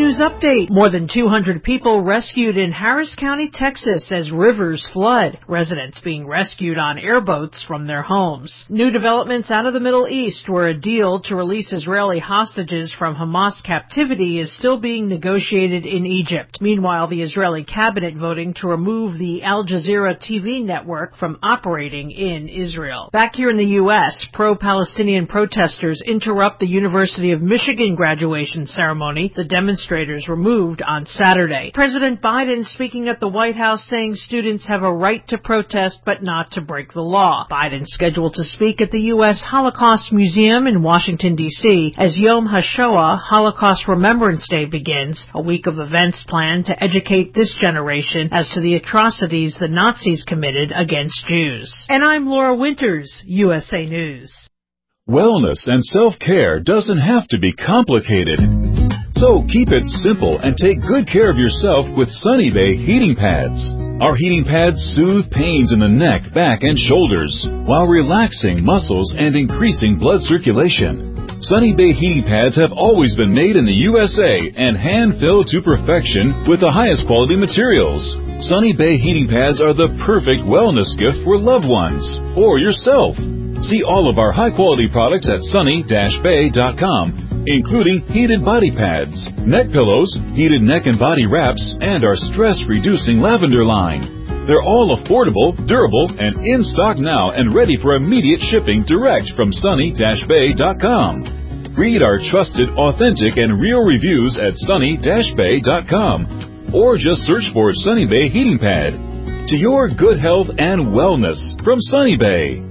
news update. More than 200 people rescued in Harris County, Texas as rivers flood. Residents being rescued on airboats from their homes. New developments out of the Middle East, where a deal to release Israeli hostages from Hamas captivity is still being negotiated in Egypt. Meanwhile, the Israeli cabinet voting to remove the Al Jazeera TV network from operating in Israel. Back here in the U.S., pro-Palestinian protesters interrupt the University of Michigan graduation ceremony. The demonstrators were moved on Saturday. President Biden speaking at the White House saying students have a right to protest but not to break the law. Biden scheduled to speak at the U.S. Holocaust Museum in Washington, D.C. as Yom HaShoah, Holocaust Remembrance Day, begins, a week of events planned to educate this generation as to the atrocities the Nazis committed against Jews. And I'm Laura Winters, USA News. Wellness and self-care doesn't have to be complicated. So keep it simple and take good care of yourself with Sunny Bay heating pads. Our heating pads soothe pains in the neck, back, and shoulders while relaxing muscles and increasing blood circulation. Sunny Bay heating pads have always been made in the USA and hand-filled to perfection with the highest quality materials. Sunny Bay heating pads are the perfect wellness gift for loved ones or yourself. See all of our high-quality products at sunny-bay.com, including heated body pads, neck pillows, heated neck and body wraps, and our stress-reducing lavender line. They're all affordable, durable, and in stock now and ready for immediate shipping direct from sunny-bay.com. Read our trusted, authentic, and real reviews at sunny-bay.com, or just search for Sunny Bay Heating Pad. To your good health and wellness from Sunny Bay.